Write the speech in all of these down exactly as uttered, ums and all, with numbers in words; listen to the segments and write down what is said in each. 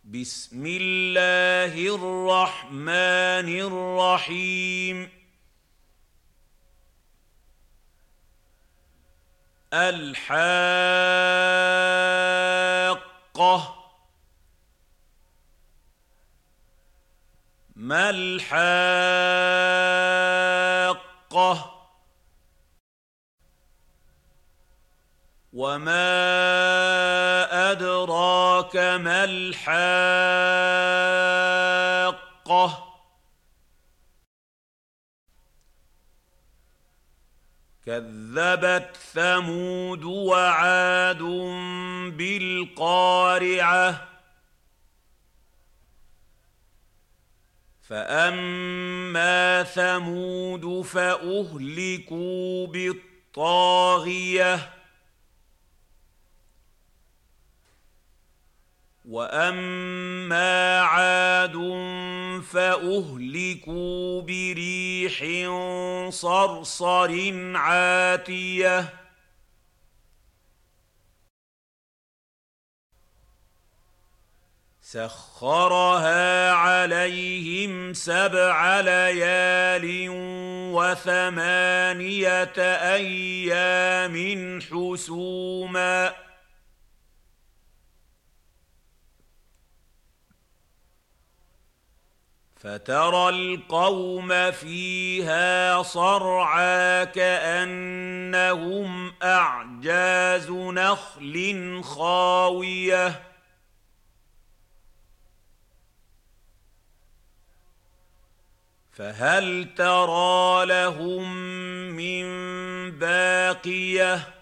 بسم الله الرحمن الرحيم. الحاقة. ما الحاقة؟ وما أدراك ما الحاقة؟ كذبت ثمود وعاد بالقارعة. فأما ثمود فأهلكوا بالطاغية. وأما عاد فأهلكوا بريح صرصر عاتية. سخرها عليهم سبع ليال وثمانية أيام حسوما فترى القوم فيها صرعى كأنهم أعجاز نخل خاوية. فهل ترى لهم من باقية؟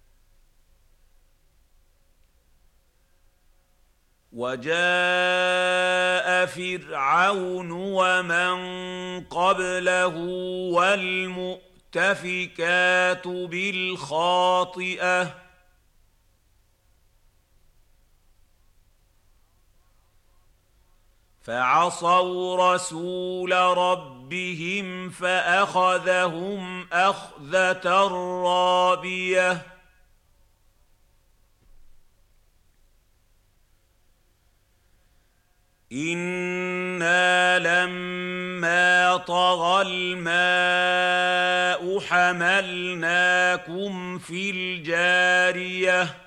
وجاء فرعون ومن قبله والمؤتفكات بالخاطئة. فعصوا رسول ربهم فأخذهم أخذة رابية. إنا لما طغى الماء حملناكم في الجارية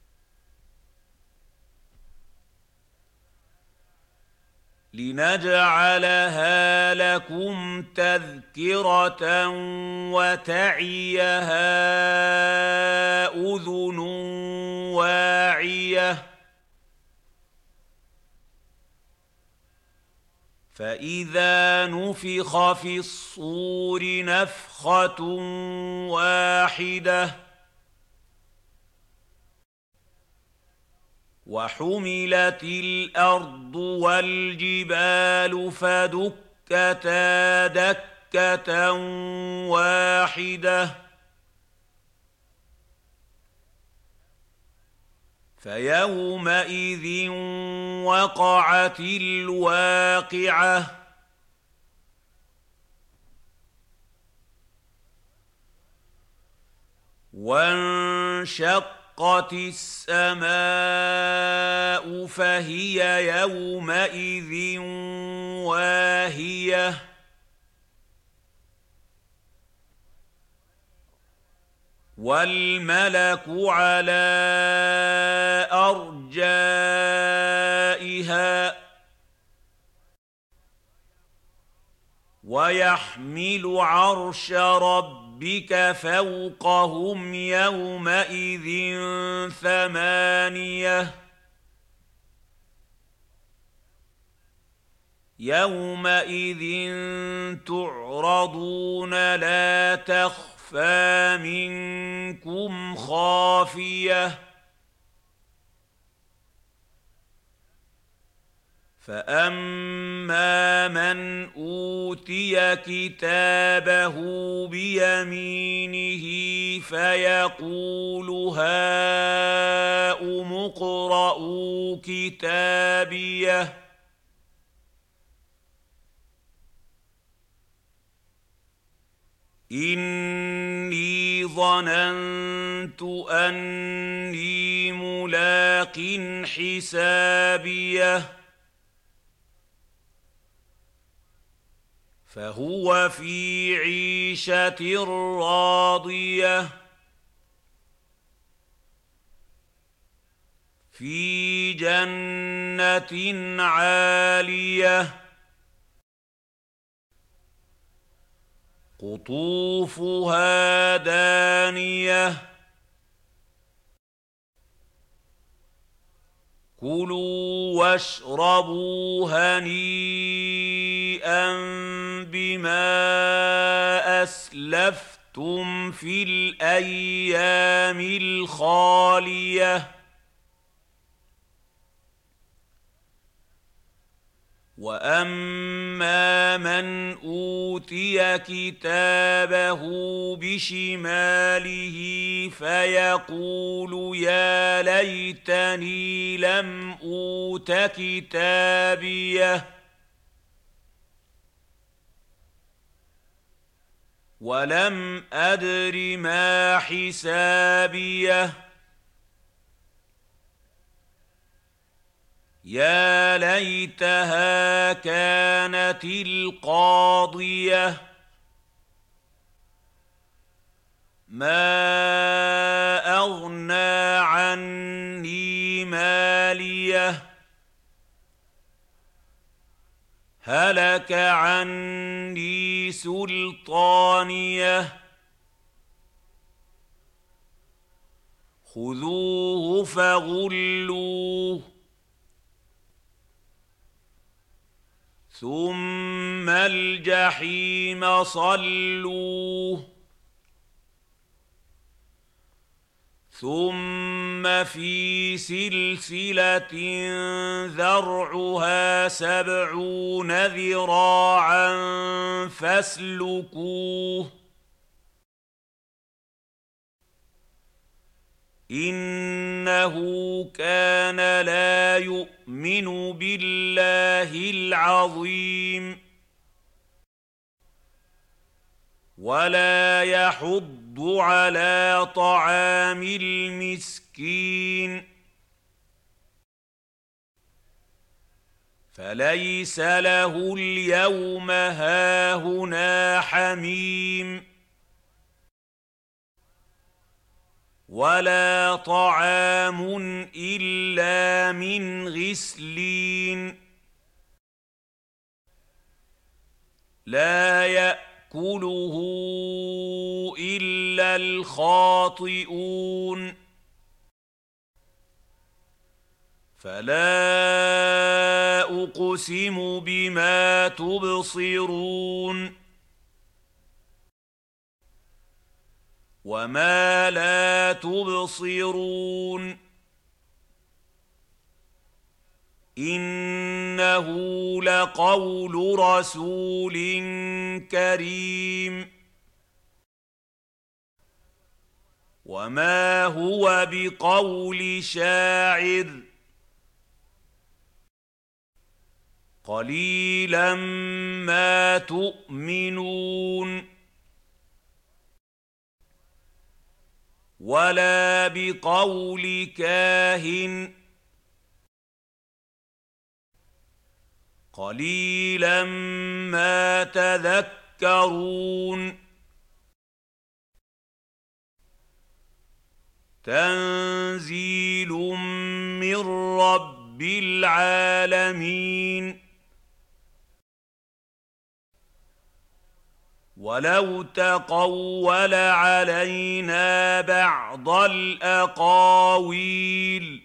لنجعلها لكم تذكرة وتعيها أذن واعية. فإذا نفخ في الصور نفخة واحدة وحملت الأرض والجبال فدكتا دكة واحدة فيومئذ وقعت الواقعة. وانشقت السماء فهي يومئذ واهية. والملك على أرجائها ويحمل عرش ربك فوقهم يومئذ ثمانية. يومئذ تعرضون لا تخفى منكم خافية. فأما من أوتي كتابه بيمينه فيقول هاؤم اقرءوا كتابيه إني ظننت أني ملاق حسابيه فهو في عيشة راضية في جنة عالية قطوفها دانية كلوا واشربوا هنيئا بما أسلفتم في الأيام الخالية وأما من أوتي كتابه بشماله فيقول يا ليتني لم أوت كتابيه ولم أدر ما حسابيه يا ليتها كانت القاضية ما أغنى عني ماليه هلك عني سلطانيه خذوه فغلوه ثم الجحيم صلوه ثم في سلسلة ذرعها سبعون ذراعا فاسلكوه إنه كان لا يؤمن بالله العظيم ولا يحض على طعام المسكين فليس له اليوم هاهنا حميم ولا طعام إلا من غسلين لا يأكله إلا الخاطئون فلا أقسم بما تبصرون وما لا تبصرون إنه لقول رسول كريم وما هو بقول شاعر قليلا ما تؤمنون ولا بقول كاهن قليلا ما تذكرون تنزيل من رب العالمين ولو تقول علينا بعض الأقاويل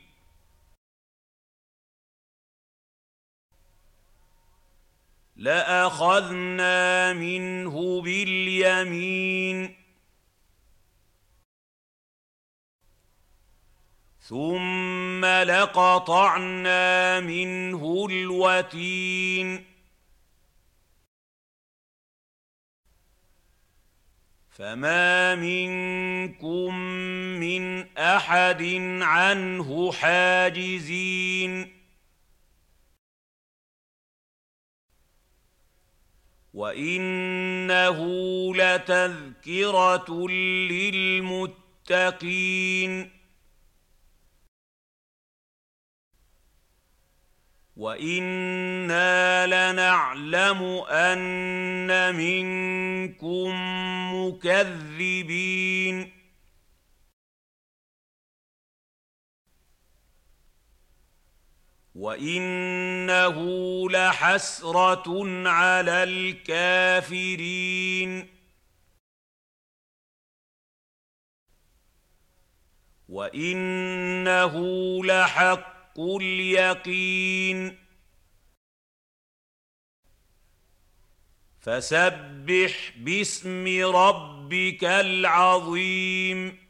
لأخذنا منه باليمين ثم لقطعنا منه الوتين فما منكم من أحد عنه حاجزين وإنه لتذكرة للمتقين وإنا لنعلم أن منكم مكذبين وإنه لحسرة على الكافرين وإنه لحق اليقين فسبح باسم ربك العظيم